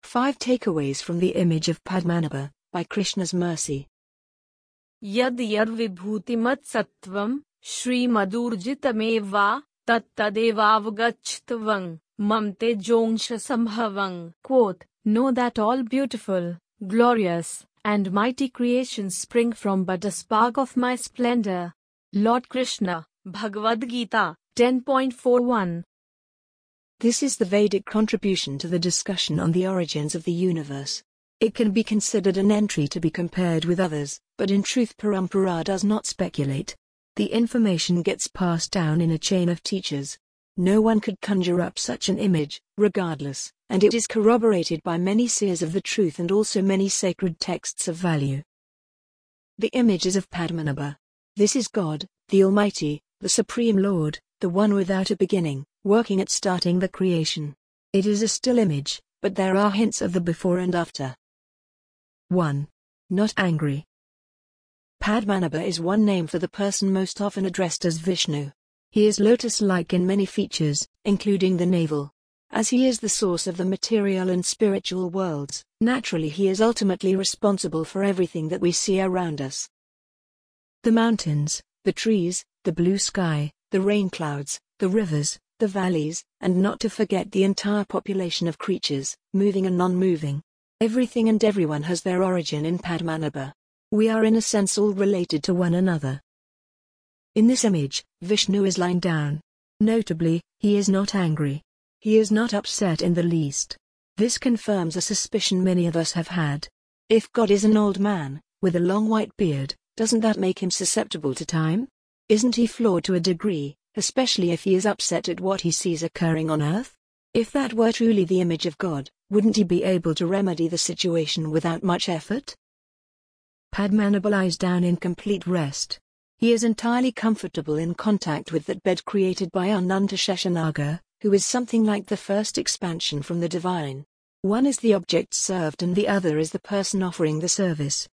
5 Takeaways from the Image of Padmanabha, by Krishna's Mercy. यद यद विभूतिमत् सत्वं श्रीमदूर्जितमेवा तत्तदेवावगच्छत्वं ममते जोंश संभवं. Quote, know that all beautiful, glorious, and mighty creations spring from but a spark of my splendor. Lord Krishna, Bhagavad Gita, 10.41. This is the Vedic contribution to the discussion on the origins of the universe. It can be considered an entry to be compared with others, but in truth Parampara does not speculate. The information gets passed down in a chain of teachers. No one could conjure up such an image, regardless, and it is corroborated by many seers of the truth and also many sacred texts of value. The image is of Padmanabha. This is God, the Almighty, the Supreme Lord, the one without a beginning, working at starting the creation. It is a still image, but there are hints of the before and after. 1. Not angry. Padmanabha is one name for the person most often addressed as Vishnu. He is lotus-like in many features, including the navel. As he is the source of the material and spiritual worlds, naturally he is ultimately responsible for everything that we see around us. The mountains, the trees, the blue sky, the rain clouds, the rivers, the valleys, and not to forget the entire population of creatures, moving and non-moving. Everything and everyone has their origin in Padmanabha. We are in a sense all related to one another. In this image, Vishnu is lying down. Notably, he is not angry. He is not upset in the least. This confirms a suspicion many of us have had. If God is an old man, with a long white beard, doesn't that make him susceptible to time? Isn't he flawed to a degree, especially if he is upset at what he sees occurring on earth? If that were truly the image of God, wouldn't he be able to remedy the situation without much effort? Padmanabha lies down in complete rest. He is entirely comfortable in contact with that bed created by Ananta Sheshanaga, who is something like the first expansion from the divine. One is the object served and the other is the person offering the service.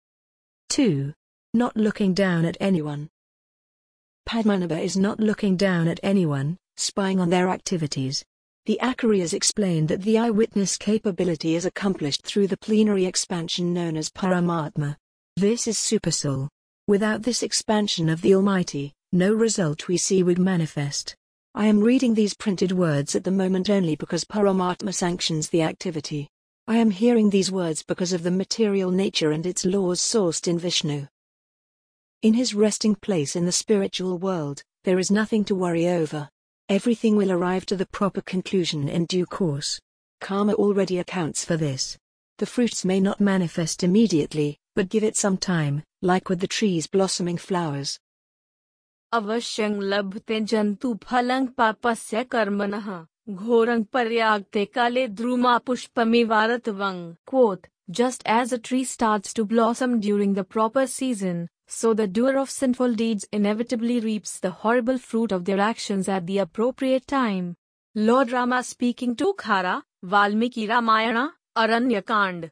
2. Not looking down at anyone. Padmanabha is not looking down at anyone, spying on their activities. The Acharyas explain that the eyewitness capability is accomplished through the plenary expansion known as Paramatma. This is Supersoul. Without this expansion of the Almighty, no result we see would manifest. I am reading these printed words at the moment only because Paramatma sanctions the activity. I am hearing these words because of the material nature and its laws sourced in Vishnu. In his resting place in the spiritual world, there is nothing to worry over. Everything will arrive to the proper conclusion in due course. Karma already accounts for this. The fruits may not manifest immediately, but give it some time, like with the trees blossoming flowers. Avasyang labhte jantu phalang papasya karmanah, ghorang paryagte kale druma pushpamivaratavang. Quote, just as a tree starts to blossom during the proper season, so the doer of sinful deeds inevitably reaps the horrible fruit of their actions at the appropriate time. Lord Rama speaking to Khara, Valmiki Ramayana, Aranyakand,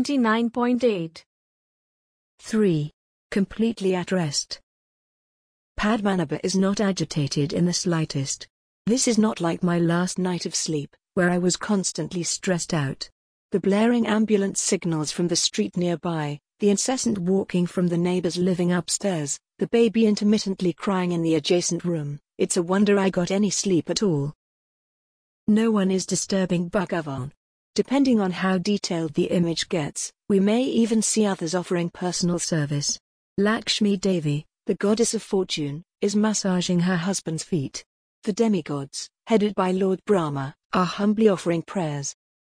29.8. 3. Completely at rest. Padmanabha is not agitated in the slightest. This is not like my last night of sleep, where I was constantly stressed out. The blaring ambulance signals from the street nearby, the incessant walking from the neighbors living upstairs, the baby intermittently crying in the adjacent room, it's a wonder I got any sleep at all. No one is disturbing Bhagavan. Depending on how detailed the image gets, we may even see others offering personal service. Lakshmi Devi, the goddess of fortune, is massaging her husband's feet. The demigods, headed by Lord Brahma, are humbly offering prayers.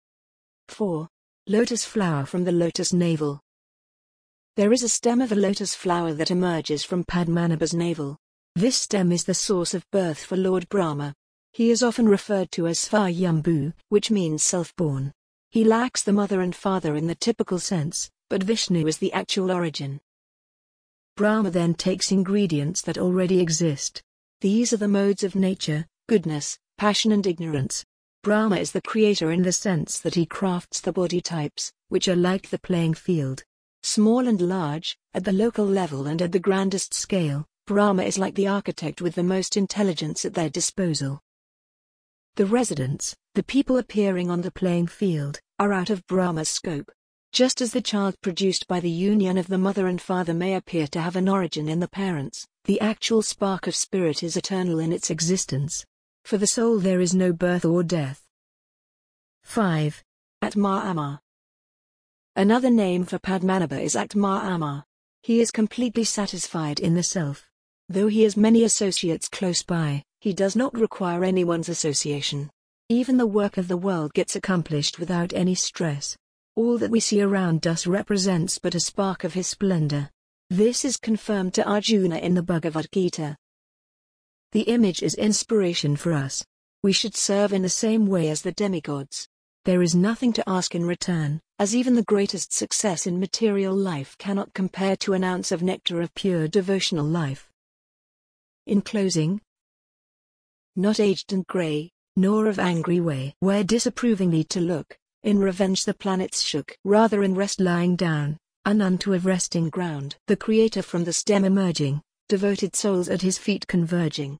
4. Lotus flower from the lotus navel. There is a stem of a lotus flower that emerges from Padmanabha's navel. This stem is the source of birth for Lord Brahma. He is often referred to as Svayambhu, which means self-born. He lacks the mother and father in the typical sense, but Vishnu is the actual origin. Brahma then takes ingredients that already exist. These are the modes of nature, goodness, passion and ignorance. Brahma is the creator in the sense that he crafts the body types, which are like the playing field. Small and large, at the local level and at the grandest scale, Brahma is like the architect with the most intelligence at their disposal. The residents, the people appearing on the playing field, are out of Brahma's scope. Just as the child produced by the union of the mother and father may appear to have an origin in the parents, the actual spark of spirit is eternal in its existence. For the soul there is no birth or death. 5. Atma Ama. Another name for Padmanabha is Atma Ama. He is completely satisfied in the self. Though he has many associates close by, he does not require anyone's association. Even the work of the world gets accomplished without any stress. All that we see around us represents but a spark of his splendor. This is confirmed to Arjuna in the Bhagavad Gita. The image is inspiration for us. We should serve in the same way as the demigods. There is nothing to ask in return, as even the greatest success in material life cannot compare to an ounce of nectar of pure devotional life. In closing, not aged and grey, nor of angry way where disapprovingly to look, in revenge the planets shook, rather in rest lying down, and unto of resting ground. The Creator from the stem emerging, devoted souls at his feet converging.